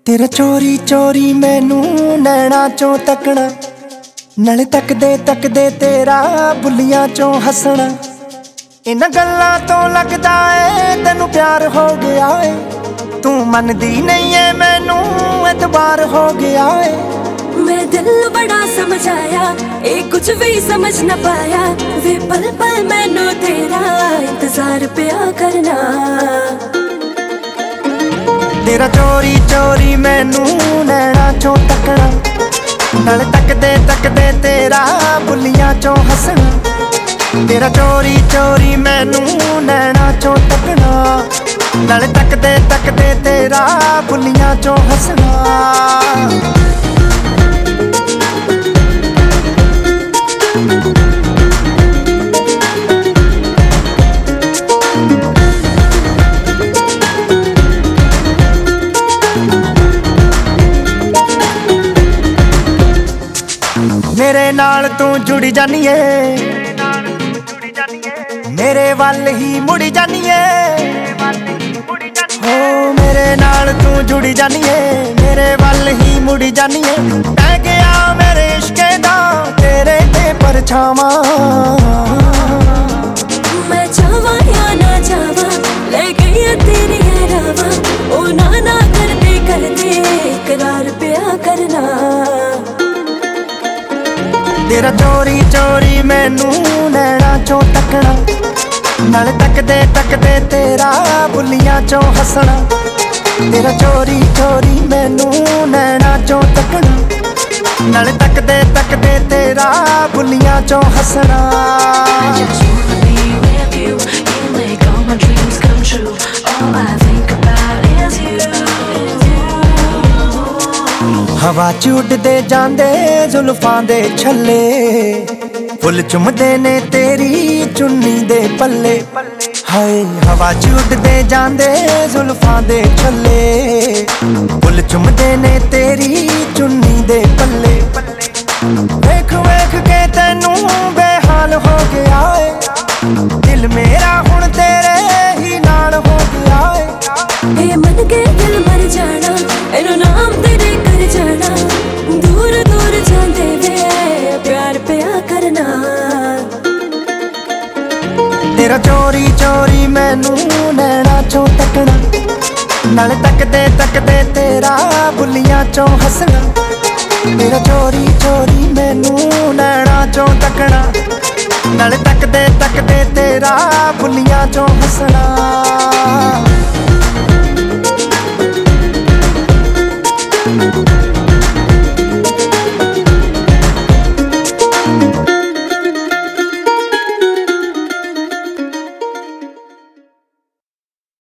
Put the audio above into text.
तेरा चोरी चोरी मैनू नैना चों तकना, नाले तकदे तकदे तेरा बुलियां चों हसना। इन्हां गल्लां तो लगदा ए तैनू प्यार हो गया है। तू मनदी नहीं है मैनू एतबार हो गया है। मैं दिल बड़ा समझाया, कुछ भी समझ न पाया। वे पल पल मैनू तेरा इंतजार पिया करना। तेरा चोरी चोरी मैनू नैना चों तकना, नाले तकदे तकदे तेरा बुलियां चों हसना। तेरा चोरी चोरी मैनू नैना चों तकना, नाले तकदे तकदे तेरा बुलियां चों हसना। मेरे नाल तू जुड़ी जानी है, मेरे वल ही मुड़ी जानी है। हो मेरे नाल तू जुड़ी जानी है, मेरे वल ही मुड़ी जानी है। मैं गया मेरे इश्के दा तेरे ते परछावां। मैं चाहवा या ना चाहवा, ले गई तेरी रावा। ओ ना ना करते करते इकरार पिया करना। तेरा चोरी चोरी मैनू नैना चों तकना, नाले तकदे तकदे तेरा बुलियां चों हसना। तेरा चोरी चोरी मैनू नैना चों तकना, नाले तकदे तकदे तेरा बुलियां चों हसना। हवा च उड़दे जांदे जुल्फां दे छल्ले, फुल चुमदे ने तेरी चुन्नी दे पल्ले। हाय हवा च उड़दे जांदे जुल्फां दे छल्ले, फुल चुमदे ने तेरी चुन्नी दे पल्ले। वेख वेख के तैनू बेहाल हो गया है, दिल मेरा हुण तेरे ही नाल हो गया है। मन के दिल मर जाना, एनो नाम तेरे कर जाना। दूर दूर जाते वे प्यार पिया करना। तेरा चोरी चोरी मैनू नैना चों तकना, नाले तकदे तकदे तेरा बुलियां चों हसना। तेरा चोरी चोरी मैनू नैना चों तकना, नाले तकदे तकदे तेरा बुलियां चों हसना।